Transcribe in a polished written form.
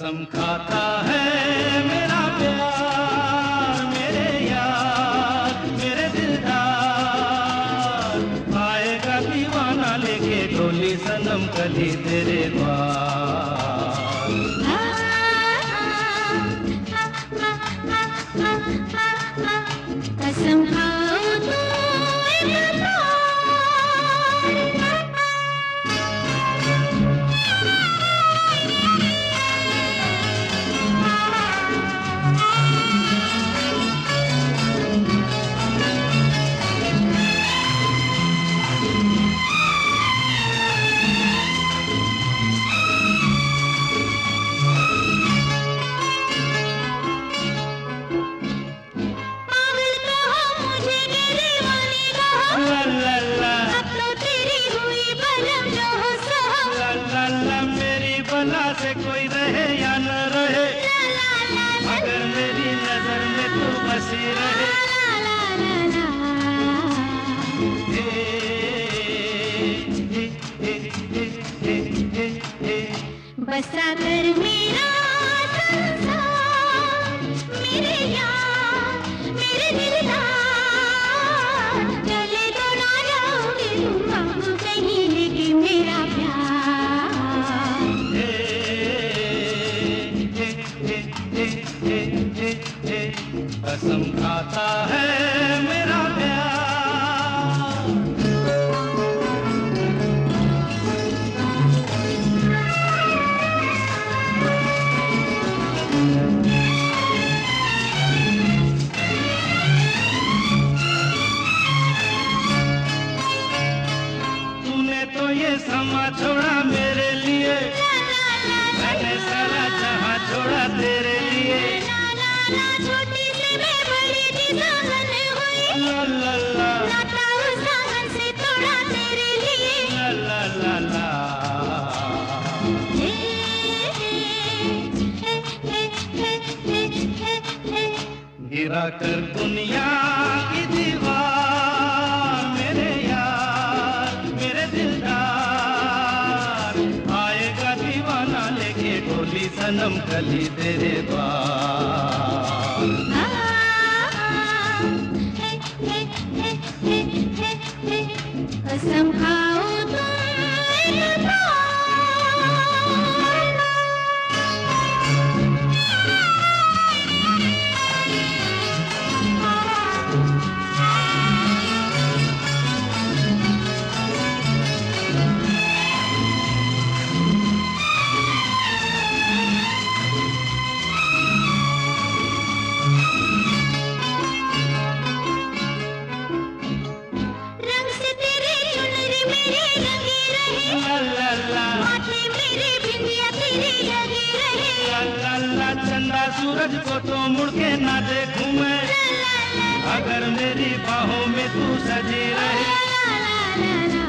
कसम खाता है मेरा प्यार मेरे यार मेरे दिलदार, आएगा दीवाना लेके डोली सनम कली तेरे द्वार। कसम खाओ तो से कोई रहे या न रहे, अगर मेरी नजर में तू बसी रहे। बसा कर मेरा संसार मेरे यार मेरे दिलदार, चले तो ना जाओगे तुम अब कहीं लेके मेरा प्यार। कसम खाता है मेरा प्यार। तूने तो ये समा छोड़ा मेरे लिए, मैंने सारा जहां छोड़ा तेरे लिए। छोटी सी मैं बड़ी सी सावन हुई, ला ला नाता उस सावन से तोड़ा तेरे लिए। ला ला ला गिरा कर दुनिया की दीवार मेरे यार मेरे दिलदार, आएगा दीवाना लेके डोली सनम कली तेरे द्वार। कसम खाओ तुम चंदा सूरज को तो मुड़ के ना देखूं मैं, अगर मेरी बाहों में तू सजी रहे।